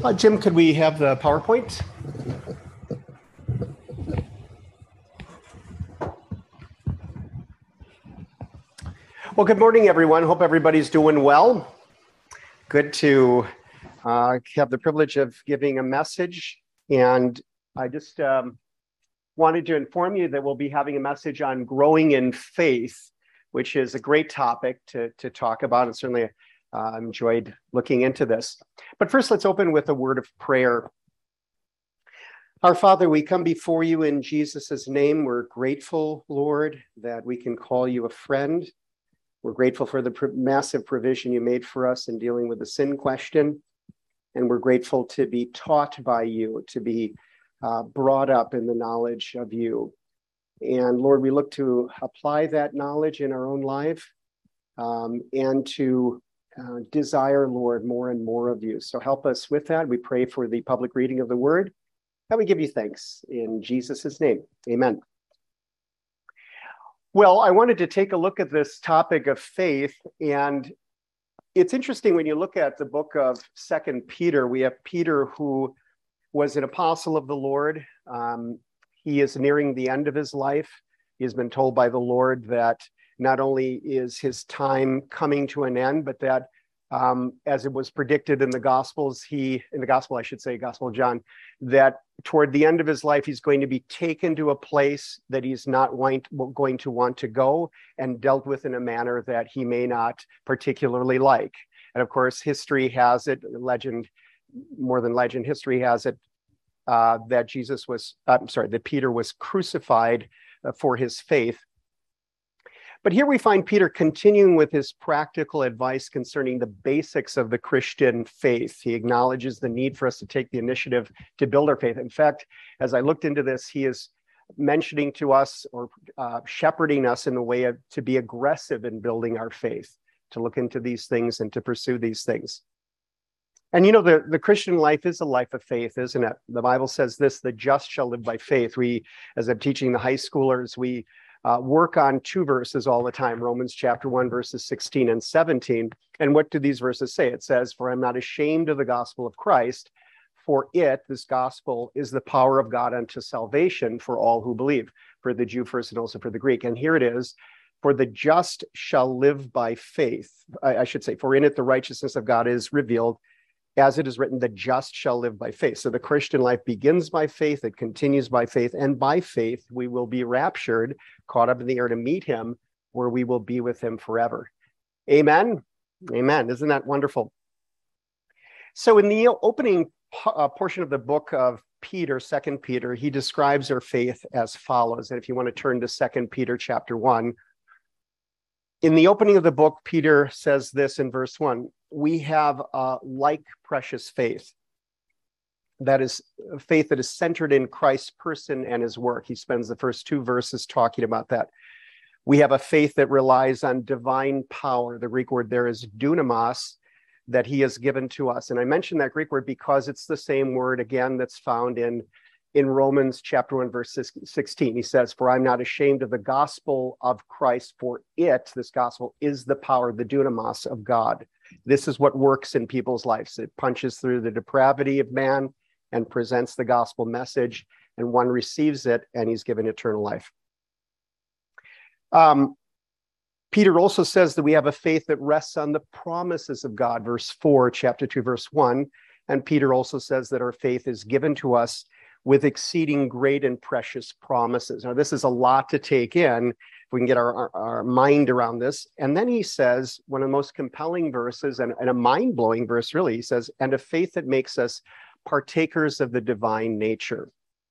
Jim, could we have the PowerPoint? Well, good morning, everyone. Hope everybody's doing well. Good to have the privilege of giving a message. And I just wanted to inform you that we'll be having a message on growing in faith, which is a great topic to talk about. And certainly enjoyed looking into this. But first, let's open with a word of prayer. Our Father, we come before you in Jesus' name. We're grateful, Lord, that we can call you a friend. We're grateful for the massive provision you made for us in dealing with the sin question. And we're grateful to be taught by you, to be brought up in the knowledge of you. And Lord, we look to apply that knowledge in our own life and to desire, Lord, more and more of you. So help us with that. We pray for the public reading of the word. And we give you thanks in Jesus' name. Amen. Well, I wanted to take a look at this topic of faith. And it's interesting when you look at the book of 2 Peter, we have Peter, who was an apostle of the Lord. He is nearing the end of his life. He has been told by the Lord that not only is his time coming to an end, but that as it was predicted in the Gospels, Gospel of John, that toward the end of his life, he's going to be taken to a place that he's not going to want to go and dealt with in a manner that he may not particularly like. And of course, history has it, more than legend, history has it that Peter was crucified for his faith. But here we find Peter continuing with his practical advice concerning the basics of the Christian faith. He acknowledges the need for us to take the initiative to build our faith. In fact, as I looked into this, he is mentioning to us or shepherding us in the way to be aggressive in building our faith, to look into these things and to pursue these things. And you know, the Christian life is a life of faith, isn't it? The Bible says this: the just shall live by faith. We, as I'm teaching the high schoolers, we work on two verses all the time, Romans chapter 1, verses 16 and 17. And what do these verses say? It says, "For I'm not ashamed of the gospel of Christ, for this gospel, is the power of God unto salvation for all who believe, for the Jew first and also for the Greek." And here it is: "For the just shall live by faith." I should say, "For in it the righteousness of God is revealed, as it is written, the just shall live by faith." So the Christian life begins by faith, it continues by faith, and by faith we will be raptured, caught up in the air to meet him, where we will be with him forever. Amen? Amen. Isn't that wonderful? So in the opening portion of the book of Peter, 2 Peter, he describes our faith as follows. And if you want to turn to 2 Peter chapter 1, in the opening of the book, Peter says this in verse 1: "We have a like precious faith." That is a faith that is centered in Christ's person and his work. He spends the first two verses talking about that. We have a faith that relies on divine power. The Greek word there is dunamis, that he has given to us. And I mention that Greek word because it's the same word, again, that's found in Romans chapter 1, verse 16. He says, "For I'm not ashamed of the gospel of Christ, for this gospel, is the power, the dunamis of God." This is what works in people's lives. It punches through the depravity of man and presents the gospel message, and one receives it, and he's given eternal life. Peter also says that we have a faith that rests on the promises of God, verse 4, chapter 2, verse 1. And Peter also says that our faith is given to us with exceeding great and precious promises. Now, this is a lot to take in, if we can get our mind around this. And then he says, one of the most compelling verses, and a mind-blowing verse, really, he says, "And a faith that makes us partakers of the divine nature."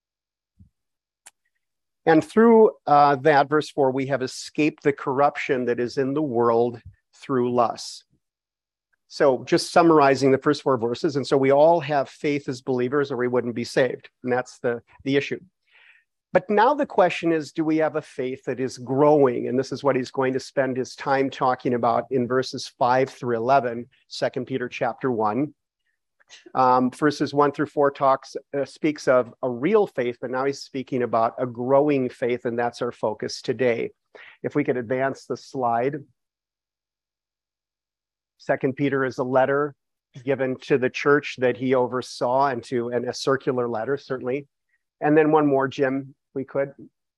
And through that, verse 4, we have escaped the corruption that is in the world through lust. So just summarizing the first four verses, and so we all have faith as believers or we wouldn't be saved. And that's the issue. But now the question is, do we have a faith that is growing? And this is what he's going to spend his time talking about in verses 5 through 11, 2 Peter chapter 1. Verses 1 through 4 speaks of a real faith, but now he's speaking about a growing faith, and that's our focus today. If we could advance the slide. 2 Peter is a letter given to the church that he oversaw and a circular letter, certainly. And then one more, Jim, we could.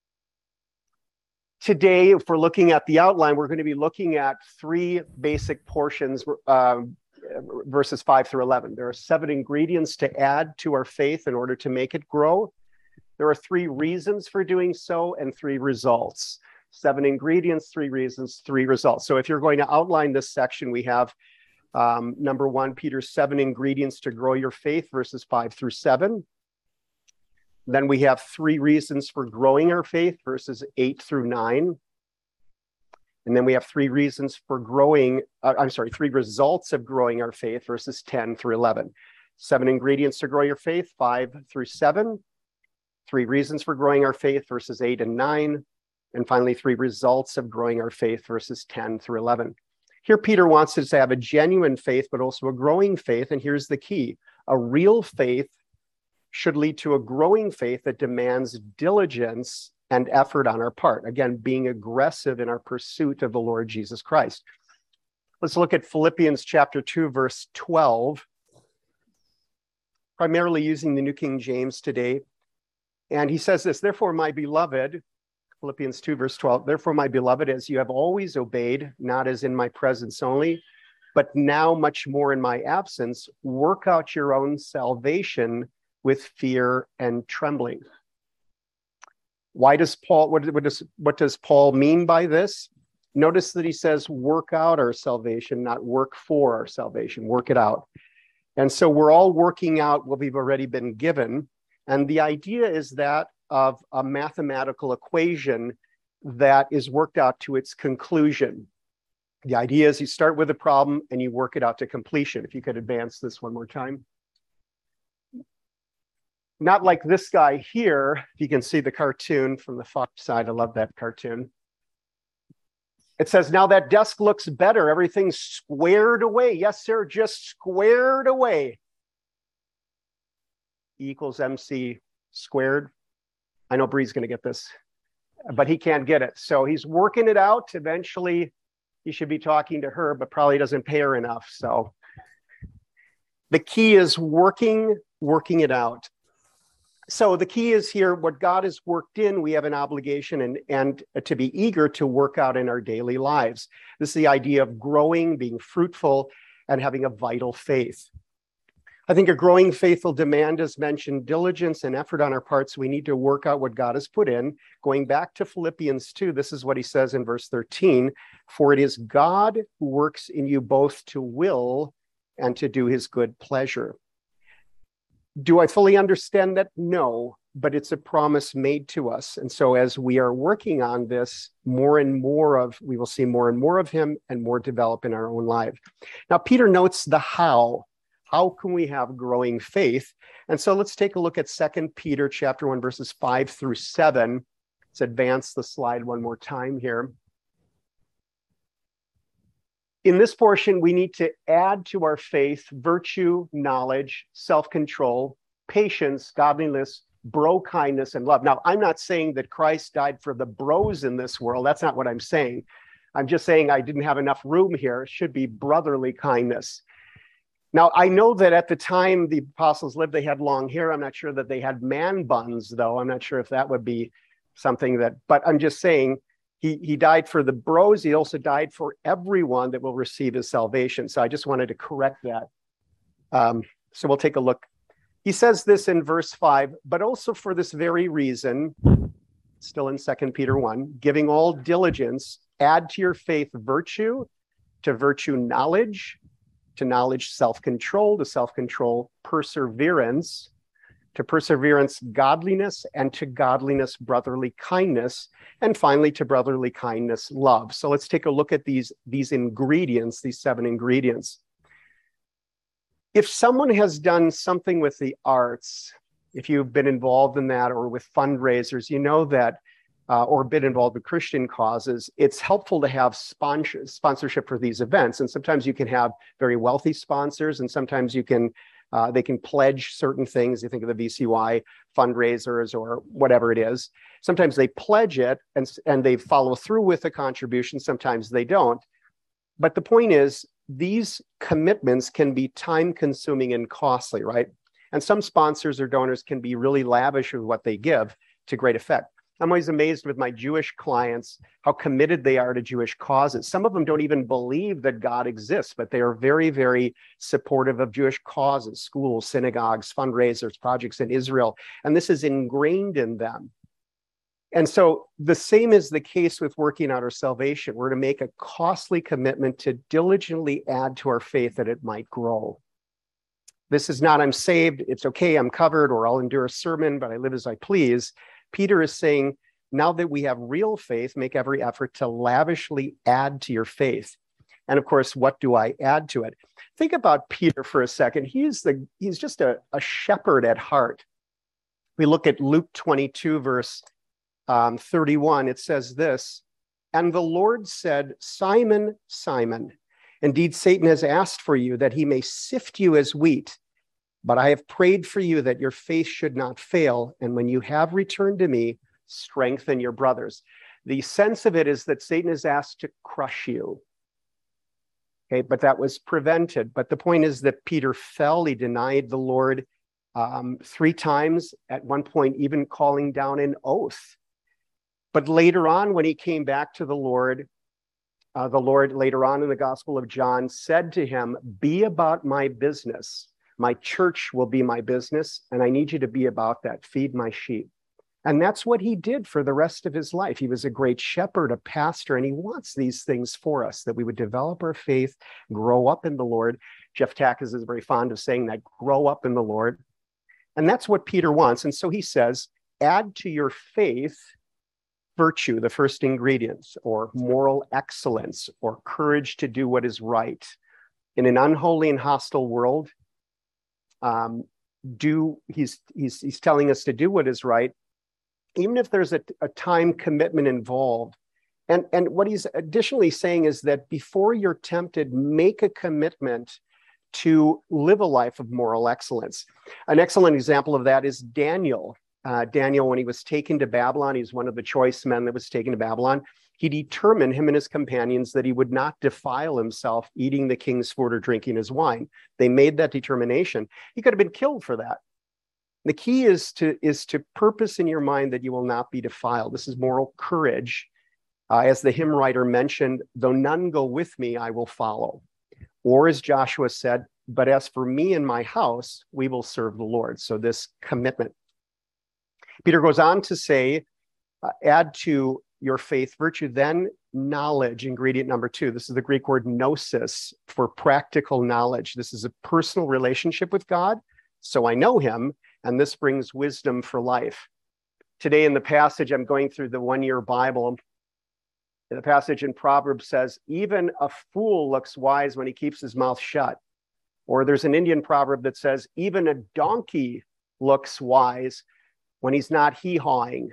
Today, if we're looking at the outline, we're going to be looking at three basic portions, verses 5 through 11. There are 7 ingredients to add to our faith in order to make it grow. There are 3 reasons for doing so and 3 results. 7 ingredients, 3 reasons, 3 results. So if you're going to outline this section, we have number 1, Peter's 7 ingredients to grow your faith, verses 5 through 7. Then we have 3 reasons for growing our faith, verses 8 through 9. And then we have 3 reasons for growing, 3 results of growing our faith, verses 10 through 11. 7 ingredients to grow your faith, 5 through 7. 3 reasons for growing our faith, verses 8 and 9. And finally, 3 results of growing our faith, verses 10 through 11. Here, Peter wants us to have a genuine faith, but also a growing faith. And here's the key. A real faith should lead to a growing faith that demands diligence and effort on our part. Again, being aggressive in our pursuit of the Lord Jesus Christ. Let's look at Philippians chapter 2, verse 12, primarily using the New King James today. And he says this, therefore, my beloved, Philippians 2, verse 12, therefore, my beloved, as you have always obeyed, not as in my presence only, but now much more in my absence, work out your own salvation with fear and trembling. Why does Paul, what does Paul mean by this? Notice that he says, work out our salvation, not work for our salvation, work it out. And so we're all working out what we've already been given. And the idea is that of a mathematical equation that is worked out to its conclusion. The idea is you start with a problem and you work it out to completion. If you could advance this one more time. Not like this guy here. If you can see the cartoon from the far side, I love that cartoon. It says, now that desk looks better. Everything's squared away. Yes, sir, just squared away. E equals MC squared. I know Bree's going to get this, but he can't get it. So he's working it out. Eventually, he should be talking to her, but probably doesn't pay her enough. So the key is working it out. So the key is here, what God has worked in, we have an obligation and to be eager to work out in our daily lives. This is the idea of growing, being fruitful, and having a vital faith. I think a growing faith will demand, as mentioned, diligence and effort on our parts. We need to work out what God has put in. Going back to Philippians 2, this is what he says in verse 13, for it is God who works in you both to will and to do his good pleasure. Do I fully understand that? No, but it's a promise made to us. And so as we are working on this, we will see more and more of him and more develop in our own life. Now, Peter notes the how. How can we have growing faith? And so let's take a look at 2 Peter chapter 1, verses 5 through 7. Let's advance the slide one more time here. In this portion, we need to add to our faith virtue, knowledge, self-control, patience, godliness, bro kindness, and love. Now, I'm not saying that Christ died for the bros in this world. That's not what I'm saying. I'm just saying I didn't have enough room here. It should be brotherly kindness. Now, I know that at the time the apostles lived, they had long hair. I'm not sure that they had man buns, though. I'm not sure if that would be something that, but I'm just saying, He died for the bros. He also died for everyone that will receive his salvation. So I just wanted to correct that. So we'll take a look. He says this in verse 5, but also for this very reason, still in 2 Peter 1, giving all diligence, add to your faith virtue, to virtue knowledge, to knowledge self-control, to self-control perseverance, to perseverance, godliness, and to godliness, brotherly kindness, and finally to brotherly kindness, love. So let's take a look at these ingredients, these 7 ingredients. If someone has done something with the arts, if you've been involved in that or with fundraisers, you know that, or been involved with Christian causes, it's helpful to have sponsorship for these events. And sometimes you can have very wealthy sponsors, and sometimes you can they can pledge certain things. You think of the VCY fundraisers or whatever it is. Sometimes they pledge it and they follow through with the contribution. Sometimes they don't. But the point is, these commitments can be time consuming and costly, right? And some sponsors or donors can be really lavish with what they give to great effect. I'm always amazed with my Jewish clients how committed they are to Jewish causes. Some of them don't even believe that God exists, but they are very, very supportive of Jewish causes, schools, synagogues, fundraisers, projects in Israel. And this is ingrained in them. And so the same is the case with working out our salvation. We're to make a costly commitment to diligently add to our faith that it might grow. This is not, I'm saved, it's okay, I'm covered, or I'll endure a sermon, but I live as I please. Peter is saying, now that we have real faith, make every effort to lavishly add to your faith. And of course, what do I add to it? Think about Peter for a second. He's just a shepherd at heart. We look at Luke 22, verse 31. It says this, and the Lord said, Simon, Simon, indeed Satan has asked for you that he may sift you as wheat. But I have prayed for you that your faith should not fail. And when you have returned to me, strengthen your brothers. The sense of it is that Satan is asked to crush you. Okay, but that was prevented. But the point is that Peter fell. He denied the Lord 3 times, at one point even calling down an oath. But later on, when he came back to the Lord later on in the Gospel of John said to him, be about my business. My church will be my business, and I need you to be about that. Feed my sheep. And that's what he did for the rest of his life. He was a great shepherd, a pastor, and he wants these things for us, that we would develop our faith, grow up in the Lord. Jeff Tackus is very fond of saying that, grow up in the Lord. And that's what Peter wants. And so he says, add to your faith virtue, the first ingredients, or moral excellence, or courage to do what is right. In an unholy and hostile world, he's telling us to do what is right, even if there's a time commitment involved. And what he's additionally saying is that before you're tempted, make a commitment to live a life of moral excellence. An excellent example of that is Daniel. Daniel, when he was taken to Babylon, he's one of the choice men that was taken to Babylon. He determined, him and his companions, that he would not defile himself eating the king's food or drinking his wine. They made that determination. He could have been killed for that. The key is to purpose in your mind that you will not be defiled. This is moral courage. As the hymn writer mentioned, though none go with me, I will follow. Or as Joshua said, but as for me and my house, we will serve the Lord. So this commitment. Peter goes on to say, add to your faith virtue, then knowledge, ingredient number 2. This is the Greek word gnosis, for practical knowledge. This is a personal relationship with God, so I know him, and this brings wisdom for life. Today in the passage, I'm going through the one-year Bible. The passage in Proverbs says, even a fool looks wise when he keeps his mouth shut. Or there's an Indian proverb that says, even a donkey looks wise when he's not hee-hawing.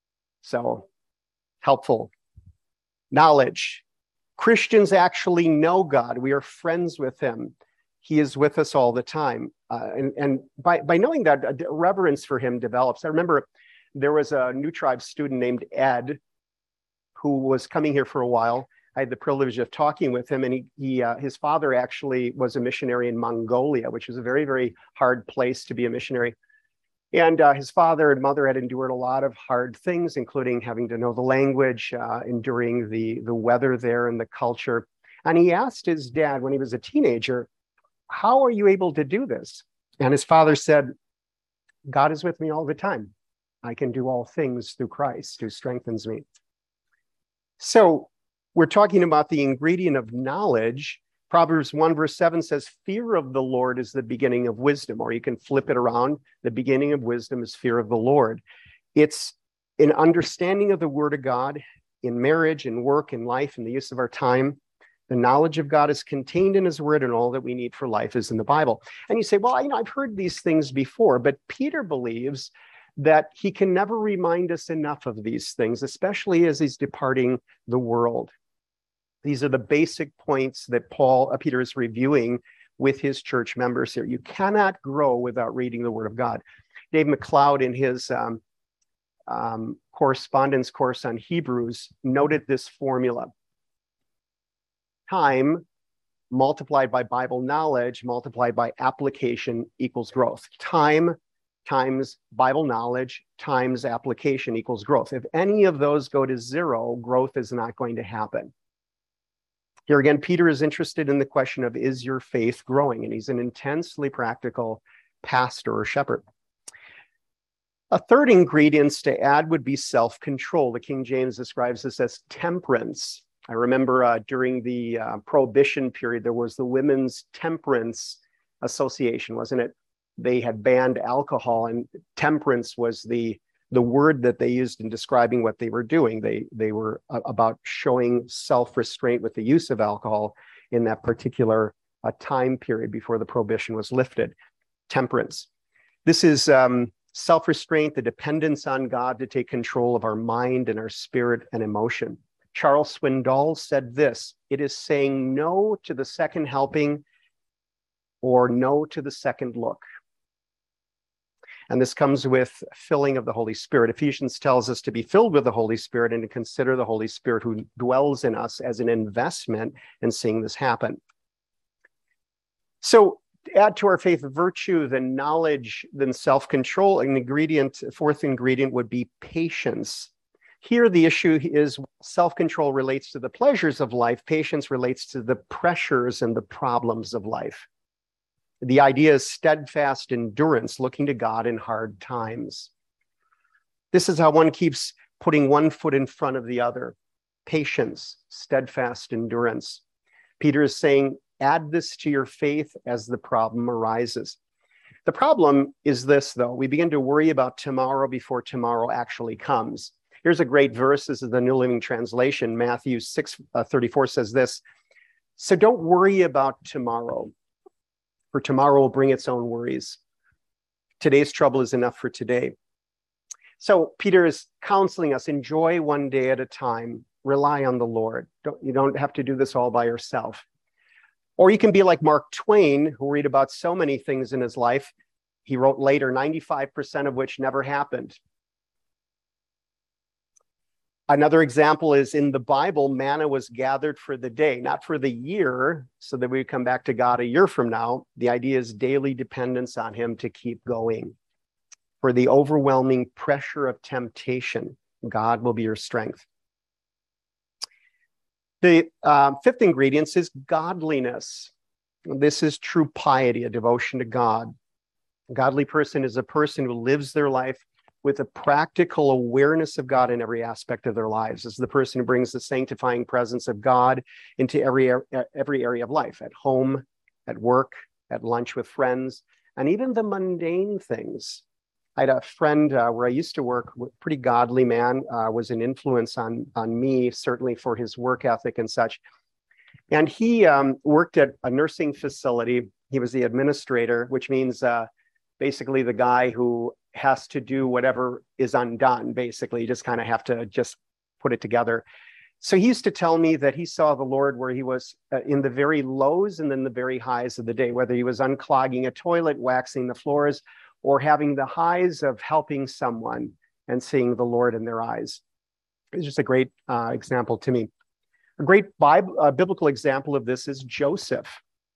So helpful. Knowledge. Christians actually know God. We are friends with him. He is with us all the time. And by knowing that, a reverence for him develops. I remember there was a New Tribe student named Ed who was coming here for a while. I had the privilege of talking with him, and his father actually was a missionary in Mongolia, which is a very, very hard place to be a missionary. And his father and mother had endured a lot of hard things, including having to know the language, enduring the weather there and the culture. And he asked his dad when he was a teenager, how are you able to do this? And his father said, God is with me all the time. I can do all things through Christ who strengthens me. So we're talking about the ingredient of knowledge. Proverbs 1 verse 7 says, fear of the Lord is the beginning of wisdom, or you can flip it around. The beginning of wisdom is fear of the Lord. It's an understanding of the word of God in marriage, in work, in life, in the use of our time. The knowledge of God is contained in his word, and all that we need for life is in the Bible. And you say, well, I've heard these things before, but Peter believes that he can never remind us enough of these things, especially as he's departing the world. These are the basic points that Peter is reviewing with his church members here. You cannot grow without reading the Word of God. Dave McLeod, in his correspondence course on Hebrews, noted this formula. Time multiplied by Bible knowledge, multiplied by application equals growth. Time times Bible knowledge times application equals growth. If any of those go to zero, growth is not going to happen. Here again, Peter is interested in the question of, is your faith growing? And he's an intensely practical pastor or shepherd. A third ingredient to add would be self-control. The King James describes this as temperance. I remember during the Prohibition period, there was the Women's Temperance Association, wasn't it? They had banned alcohol, and temperance was the word that they used in describing what they were doing. They were about showing self-restraint with the use of alcohol in that particular time period before the prohibition was lifted. Temperance. This is self-restraint, the dependence on God to take control of our mind and our spirit and emotion. Charles Swindoll said this: it is saying no to the second helping or no to the second look. And this comes with filling of the Holy Spirit. Ephesians tells us to be filled with the Holy Spirit and to consider the Holy Spirit who dwells in us as an investment in seeing this happen. So to add to our faith virtue, then knowledge, then self-control, fourth ingredient would be patience. Here the issue is self-control relates to the pleasures of life. Patience relates to the pressures and the problems of life. The idea is steadfast endurance, looking to God in hard times. This is how one keeps putting one foot in front of the other. Patience, steadfast endurance. Peter is saying, add this to your faith as the problem arises. The problem is this, though. We begin to worry about tomorrow before tomorrow actually comes. Here's a great verse. This is the New Living Translation. Matthew 6:34 says this: so don't worry about tomorrow, for tomorrow will bring its own worries. Today's trouble is enough for today. So Peter is counseling us, enjoy one day at a time, rely on the Lord. You don't have to do this all by yourself. Or you can be like Mark Twain, who read about so many things in his life. He wrote later, 95% of which never happened. Another example is in the Bible, manna was gathered for the day, not for the year, so that we would come back to God a year from now. The idea is daily dependence on him to keep going. For the overwhelming pressure of temptation, God will be your strength. The fifth ingredient is godliness. This is true piety, a devotion to God. A godly person is a person who lives their life with a practical awareness of God in every aspect of their lives. This is the person who brings the sanctifying presence of God into every area of life, at home, at work, at lunch with friends, and even the mundane things. I had a friend where I used to work, pretty godly man, was an influence on me, certainly for his work ethic and such. And he worked at a nursing facility. He was the administrator, which means basically the guy who has to do whatever is undone, basically. You just kind of have to just put it together. So he used to tell me that he saw the Lord where he was in the very lows and then the very highs of the day, whether he was unclogging a toilet, waxing the floors, or having the highs of helping someone and seeing the Lord in their eyes. It's just a great example to me. A great biblical example of this is Joseph.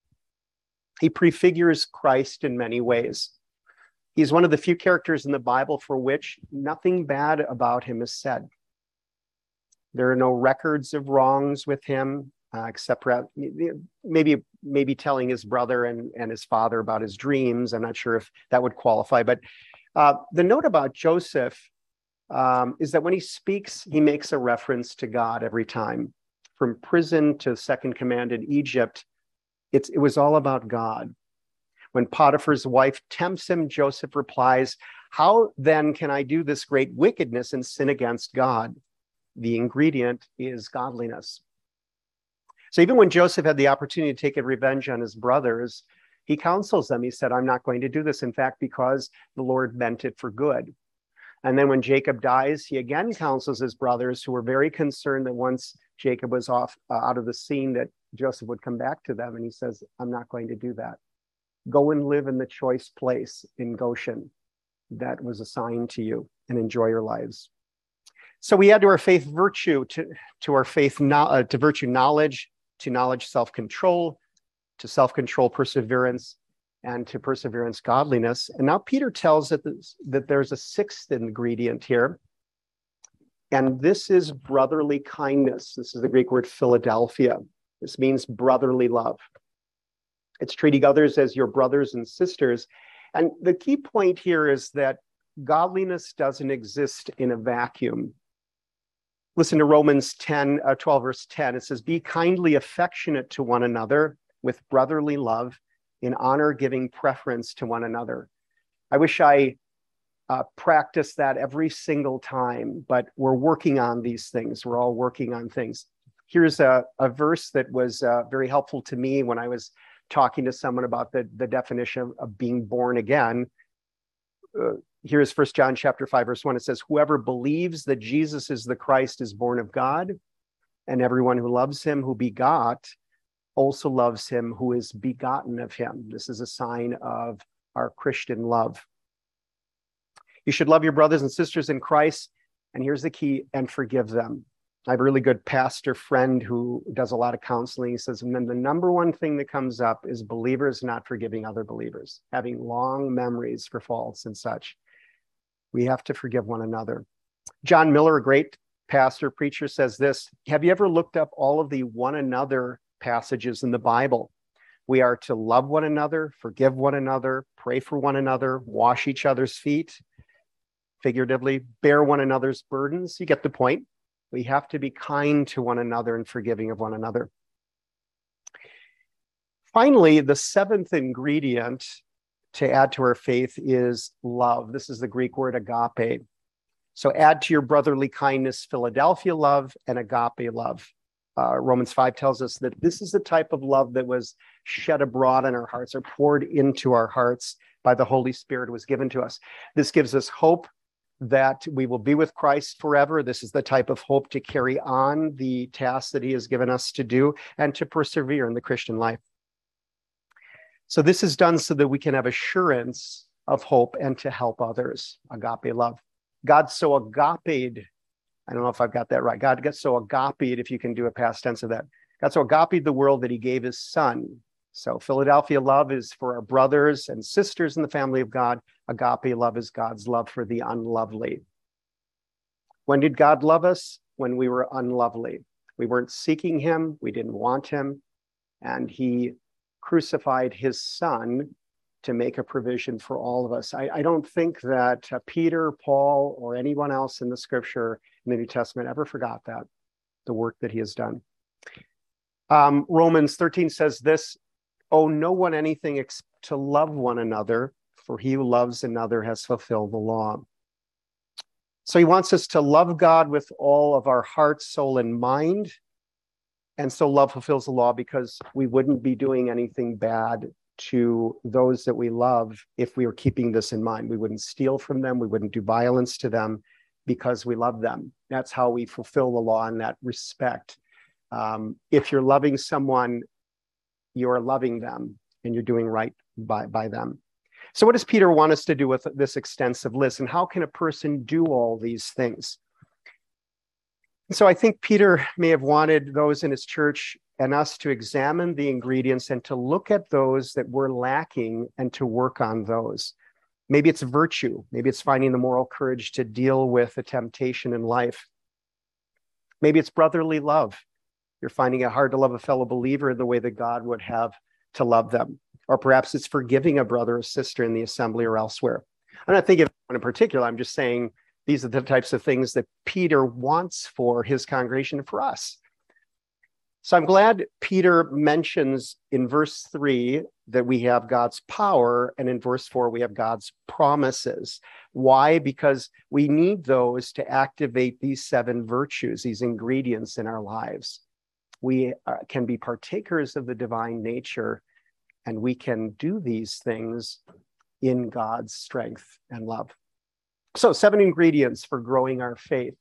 He prefigures Christ in many ways. He's one of the few characters in the Bible for which nothing bad about him is said. There are no records of wrongs with him, except maybe telling his brother and his father about his dreams. I'm not sure if that would qualify. But the note about Joseph is that when he speaks, he makes a reference to God every time. From prison to second command in Egypt, it was all about God. When Potiphar's wife tempts him, Joseph replies, how then can I do this great wickedness and sin against God? The ingredient is godliness. So even when Joseph had the opportunity to take a revenge on his brothers, he counsels them. He said, I'm not going to do this, in fact, because the Lord meant it for good. And then when Jacob dies, he again counsels his brothers, who were very concerned that once Jacob was out of the scene, that Joseph would come back to them. And he says, I'm not going to do that. Go and live in the choice place in Goshen that was assigned to you and enjoy your lives. So we add to our faith virtue, to our faith, to virtue knowledge, to knowledge self-control, to self-control, perseverance, and to perseverance, godliness. And now Peter tells that there's a sixth ingredient here, and this is brotherly kindness. This is the Greek word Philadelphia. This means brotherly love. It's treating others as your brothers and sisters. And the key point here is that godliness doesn't exist in a vacuum. Listen to Romans 12, verse 10. It says, be kindly affectionate to one another with brotherly love, in honor, giving preference to one another. I wish I practiced that every single time, but we're working on these things. We're all working on things. Here's a verse that was very helpful to me when I was talking to someone about the definition of being born again. Here's 1 John chapter 5, verse 1. It says, whoever believes that Jesus is the Christ is born of God, and everyone who loves him who begot also loves him who is begotten of him. This is a sign of our Christian love. You should love your brothers and sisters in Christ, and here's the key, and forgive them. I have a really good pastor friend who does a lot of counseling. He says, and then the number one thing that comes up is believers not forgiving other believers, having long memories for faults and such. We have to forgive one another. John Miller, a great pastor, preacher, says this, have you ever looked up all of the one another passages in the Bible? We are to love one another, forgive one another, pray for one another, wash each other's feet, figuratively, bear one another's burdens. You get the point. We have to be kind to one another and forgiving of one another. Finally, the seventh ingredient to add to our faith is love. This is the Greek word agape. So add to your brotherly kindness, Philadelphia love and agape love. Romans 5 tells us that this is the type of love that was shed abroad in our hearts or poured into our hearts by the Holy Spirit who was given to us. This gives us hope that we will be with Christ forever. This is the type of hope to carry on the task that he has given us to do and to persevere in the Christian life. So this is done so that we can have assurance of hope and to help others. Agape love. God so agape'd, I don't know if I've got that right. God got so agape'd, if you can do a past tense of that. God so agape'd the world that he gave his son. So Philadelphia love is for our brothers and sisters in the family of God. Agape love is God's love for the unlovely. When did God love us? When we were unlovely. We weren't seeking him. We didn't want him. And he crucified his son to make a provision for all of us. I don't think that Peter, Paul, or anyone else in the scripture in the New Testament ever forgot that, the work that he has done. Romans 13 says this, owe no one anything except to love one another, for he who loves another has fulfilled the law. So he wants us to love God with all of our heart, soul, and mind. And so love fulfills the law because we wouldn't be doing anything bad to those that we love if we were keeping this in mind. We wouldn't steal from them. We wouldn't do violence to them because we love them. That's how we fulfill the law in that respect. If you're loving someone, you're loving them and you're doing right by them. So what does Peter want us to do with this extensive list? And how can a person do all these things? So I think Peter may have wanted those in his church and us to examine the ingredients and to look at those that we're lacking and to work on those. Maybe it's virtue. Maybe it's finding the moral courage to deal with a temptation in life. Maybe it's brotherly love. You're finding it hard to love a fellow believer in the way that God would have to love them. Or perhaps it's forgiving a brother or sister in the assembly or elsewhere. I'm not thinking of one in particular. I'm just saying these are the types of things that Peter wants for his congregation and for us. So I'm glad Peter mentions in verse 3 that we have God's power, and in verse 4 we have God's promises. Why? Because we need those to activate these 7 virtues, these ingredients in our lives. We can be partakers of the divine nature, and we can do these things in God's strength and love. So 7 ingredients for growing our faith.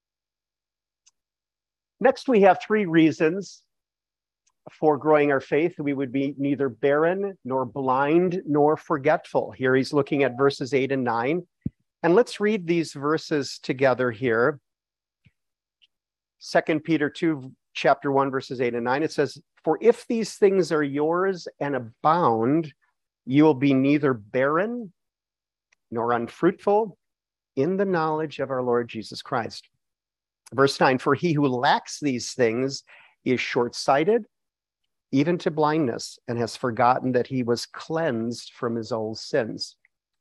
Next, we have 3 reasons for growing our faith. We would be neither barren, nor blind, nor forgetful. Here he's looking at verses 8 and 9. And let's read these verses together here. 2 Peter 2, chapter 1, verses 8 and 9, it says, "For if these things are yours and abound, you will be neither barren nor unfruitful in the knowledge of our Lord Jesus Christ." Verse 9, "For he who lacks these things is short-sighted, even to blindness, and has forgotten that he was cleansed from his old sins."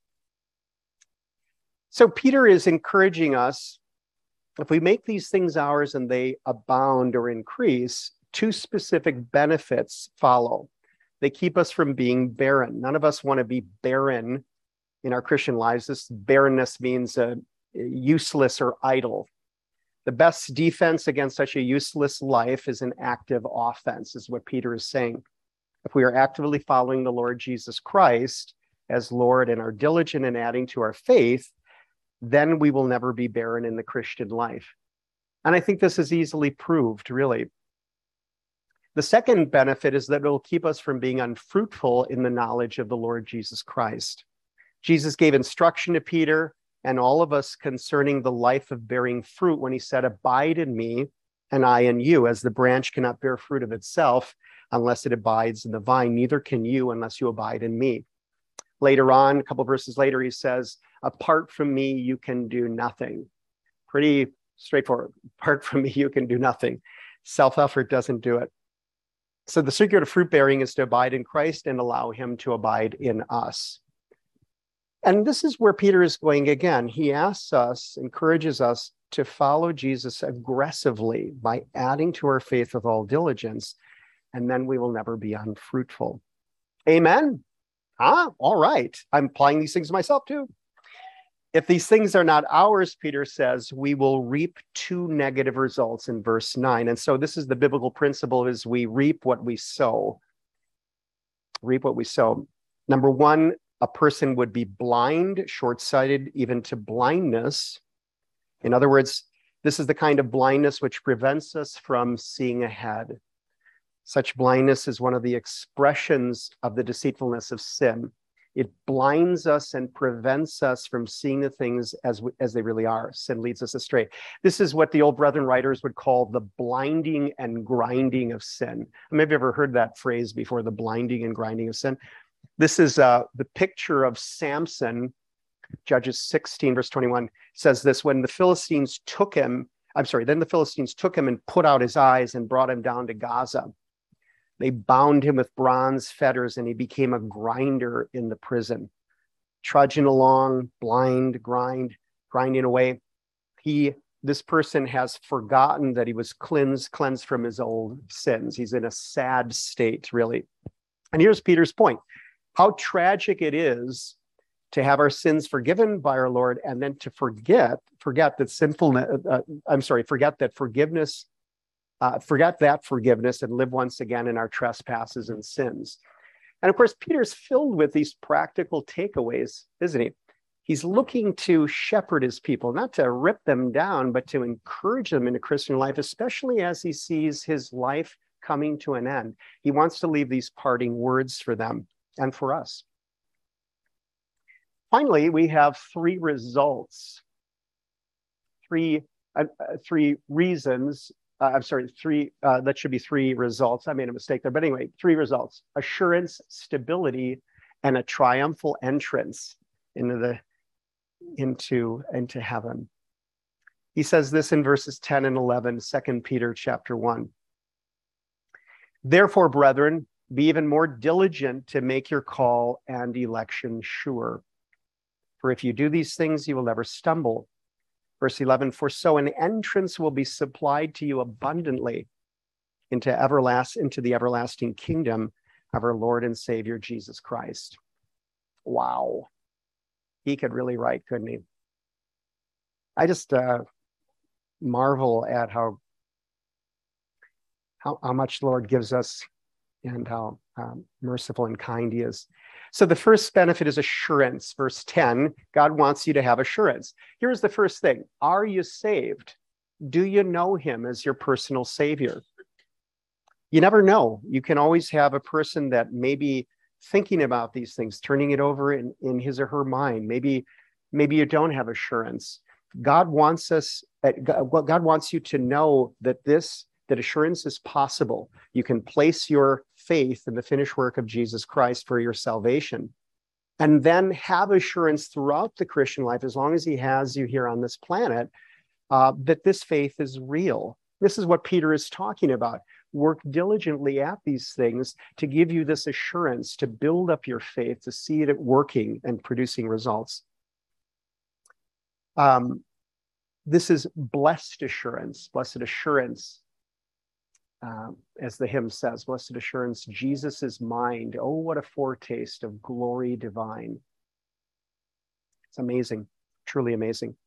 So Peter is encouraging us, if we make these things ours and they abound or increase, two specific benefits follow. They keep us from being barren. None of us want to be barren in our Christian lives. This barrenness means useless or idle. The best defense against such a useless life is an active offense, is what Peter is saying. If we are actively following the Lord Jesus Christ as Lord and are diligent in adding to our faith, then we will never be barren in the Christian life. And I think this is easily proved, really. The second benefit is that it will keep us from being unfruitful in the knowledge of the Lord Jesus Christ. Jesus gave instruction to Peter and all of us concerning the life of bearing fruit when he said, "Abide in me and I in you, as the branch cannot bear fruit of itself unless it abides in the vine, neither can you unless you abide in me." Later on, a couple of verses later, he says, "Apart from me, you can do nothing." Pretty straightforward. Apart from me, you can do nothing. Self-effort doesn't do it. So the secret of fruit bearing is to abide in Christ and allow him to abide in us. And this is where Peter is going again. He asks us, encourages us to follow Jesus aggressively by adding to our faith with all diligence, and then we will never be unfruitful. Amen? All right. I'm applying these things myself too. If these things are not ours, Peter says, we will reap two negative results in verse 9. And so this is the biblical principle, is we reap what we sow. Reap what we sow. Number one, a person would be blind, short-sighted, even to blindness. In other words, this is the kind of blindness which prevents us from seeing ahead. Such blindness is one of the expressions of the deceitfulness of sin. It blinds us and prevents us from seeing the things as they really are. Sin leads us astray. This is what the old brethren writers would call the blinding and grinding of sin. Maybe you've ever heard that phrase before, the blinding and grinding of sin. This is the picture of Samson. Judges 16, verse 21 says this: then the Philistines took him and put out his eyes and brought him down to Gaza. They bound him with bronze fetters, and he became a grinder in the prison, trudging along, blind, grinding away. This person has forgotten that he was cleansed from his old sins. He's in a sad state, really. And here's Peter's point: how tragic it is to have our sins forgiven by our Lord, and then to forget that forgiveness. Forget that forgiveness and live once again in our trespasses and sins. And of course, Peter's filled with these practical takeaways, isn't he? He's looking to shepherd his people, not to rip them down, but to encourage them in a Christian life, especially as he sees his life coming to an end. He wants to leave these parting words for them and for us. Finally, we have three results, three reasons. That should be three results. I made a mistake there, but anyway, three results: assurance, stability, and a triumphal entrance into heaven. He says this in verses 10 and 11, 2 Peter chapter 1. Therefore, brethren, be even more diligent to make your call and election sure. For if you do these things, you will never stumble. Verse 11, for so an entrance will be supplied to you abundantly into the everlasting kingdom of our Lord and Savior, Jesus Christ. Wow. He could really write, couldn't he? I just marvel at how much the Lord gives us and how merciful and kind he is. So the first benefit is assurance. Verse 10, God wants you to have assurance. Here's the first thing. Are you saved? Do you know him as your personal savior? You never know. You can always have a person that may be thinking about these things, turning it over in his or her mind. Maybe you don't have assurance. God wants you to know that this that assurance is possible. You can place your faith in the finished work of Jesus Christ for your salvation, and then have assurance throughout the Christian life, as long as he has you here on this planet, that this faith is real. This is what Peter is talking about. Work diligently at these things to give you this assurance, to build up your faith, to see it working and producing results. This is blessed assurance, as the hymn says, blessed assurance, Jesus is mine. Oh, what a foretaste of glory divine. It's amazing, truly amazing.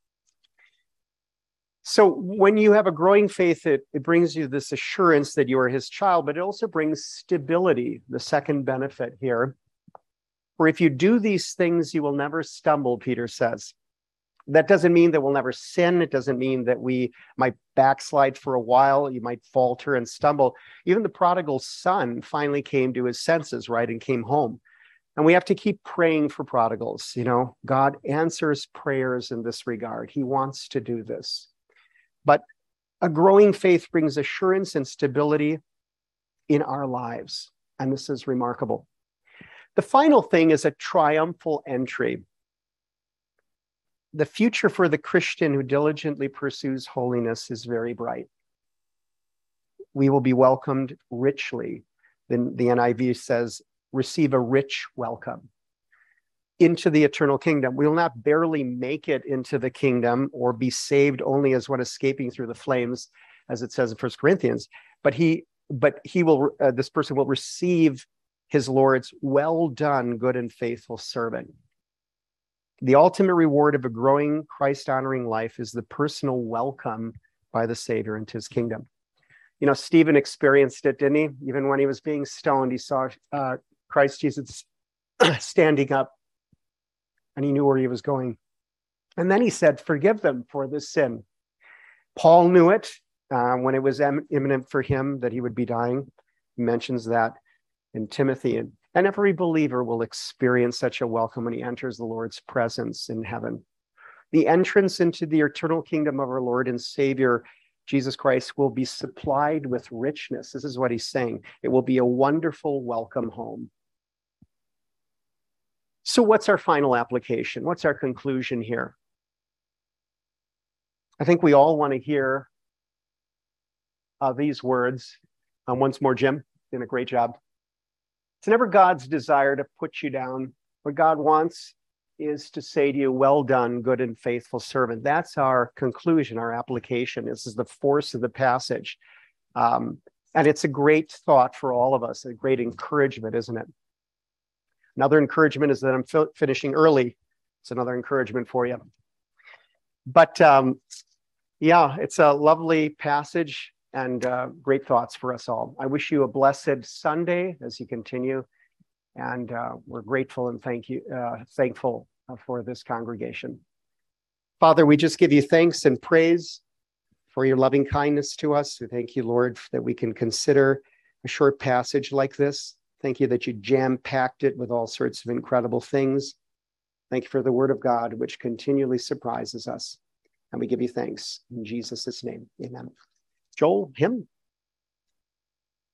So when you have a growing faith, it brings you this assurance that you are his child, but it also brings stability, the second benefit here. For if you do these things, you will never stumble, Peter says. That doesn't mean that we'll never sin. It doesn't mean that we might backslide for a while. You might falter and stumble. Even the prodigal son finally came to his senses, right, and came home. And we have to keep praying for prodigals. You know, God answers prayers in this regard. He wants to do this. But a growing faith brings assurance and stability in our lives. And this is remarkable. The final thing is a triumphal entry. The future for the Christian who diligently pursues holiness is very bright. We will be welcomed richly. Then the NIV says, receive a rich welcome into the eternal kingdom. We will not barely make it into the kingdom or be saved only as one escaping through the flames, as it says in 1 Corinthians, but this person will receive his Lord's well done, good and faithful servant. The ultimate reward of a growing Christ-honoring life is the personal welcome by the Savior into his kingdom. You know, Stephen experienced it, didn't he? Even when he was being stoned, he saw Christ Jesus standing up, and he knew where he was going. And then he said, forgive them for this sin. Paul knew it when it was imminent for him that he would be dying. He mentions that in Timothy. And every believer will experience such a welcome when he enters the Lord's presence in heaven. The entrance into the eternal kingdom of our Lord and Savior, Jesus Christ, will be supplied with richness. This is what he's saying. It will be a wonderful welcome home. So what's our final application? What's our conclusion here? I think we all want to hear these words. Once more, Jim, did a great job. It's never God's desire to put you down. What God wants is to say to you, well done, good and faithful servant. That's our conclusion, our application. This is the force of the passage. And it's a great thought for all of us, a great encouragement, isn't it? Another encouragement is that I'm finishing early. It's another encouragement for you. But yeah, it's a lovely passage and great thoughts for us all. I wish you a blessed Sunday as you continue. And we're grateful and thankful for this congregation. Father, we just give you thanks and praise for your loving kindness to us. We thank you, Lord, that we can consider a short passage like this. Thank you that you jam-packed it with all sorts of incredible things. Thank you for the word of God, which continually surprises us. And we give you thanks in Jesus' name. Amen. Joel, hymn.